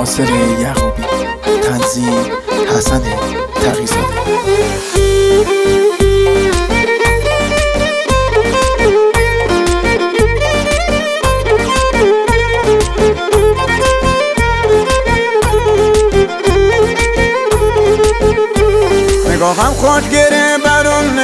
ناصر یعقوبی، تنظیم حسن تقی‌زاده. نگاهم خود گره برون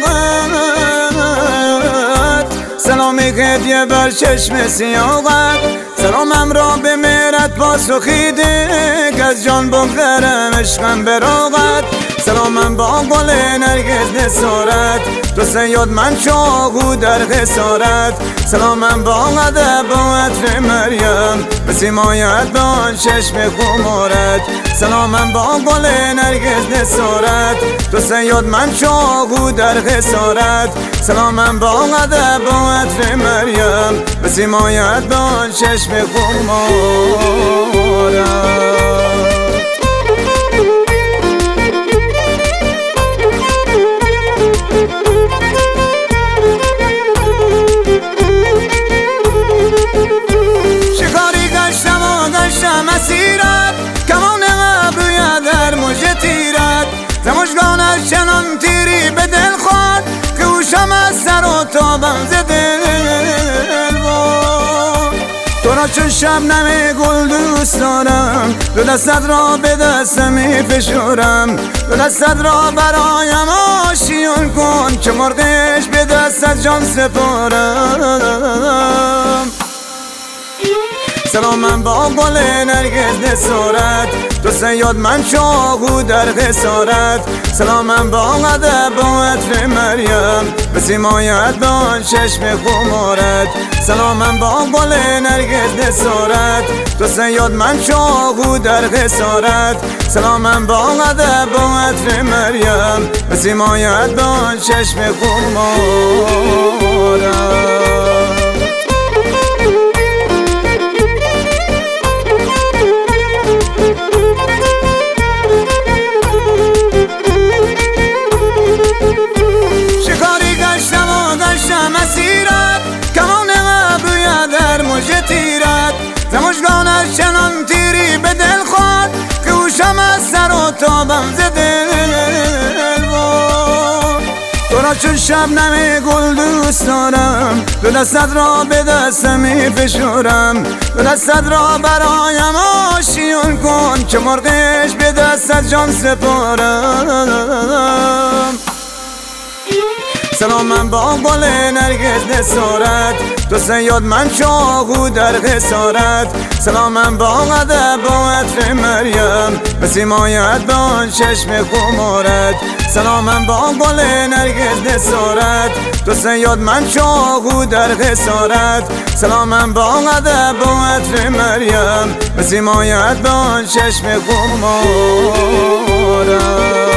نگاهت، سلامی هدیه بر چشم سیاهت. سلامم را به مهرت پاسخی ده که از جان بگذرم عشقم براغت. سلامم با گل نرگس نثارت، تو صیاد من چاقو در خسارت. سلامم با ادب و عطر مریم، به سیمایت با آن چشم خمارت. سلامم با گل نرگس نثارت، تو صیاد من چاقو در خسارت. سلامم با ادب و عطر مریم، به سیمایت با آن چشم خمارت. مسیرت کمان ابروی در مژه تیرت، زمشگانش چنان تیری به دل خواهد که هوشم از سر و تابم ز دل بود. تو را چون شبنم گل دوست دارم، دو دستت را به دستم می فشارم. دو دستت را برایم آشیان کن که مرغش به دستت جان سپارم. سلامم با گل نرگس نثارت، تو صیاد من چاقو در خسارت. سلامم با ادب و عطر مریم، به سیمایت با آن چشم خمارت. سلامم با گل نرگس نثارت، تو صیاد من چاقو در خسارت. سلامم با ادب و عطر مریم، به سیمایت با آن چشم خمارت. مسیرت کمان ابروی در مژه تیرت، زمشگانش چنان تیری به دل خواهد که هوشم از سر و تابم ز دل بود. تو را چون شبنم گل دوست دارم، دو دستت را به دستم می فشارم. دو دستت را برایم آشیان کن که مرغش به دستت جان سپارم. سلامم با گل نرگس نثارت، تو صیاد من چاقو در خسارت. سلامم با ادب و عطر مریم، به سیمایت با آن چشم خمارت. سلامم با گل نرگس نثارت، تو صیاد من چاقو در خسارت. سلامم با ادب و عطر مریم، به سیمایت با آن چشم خمارت.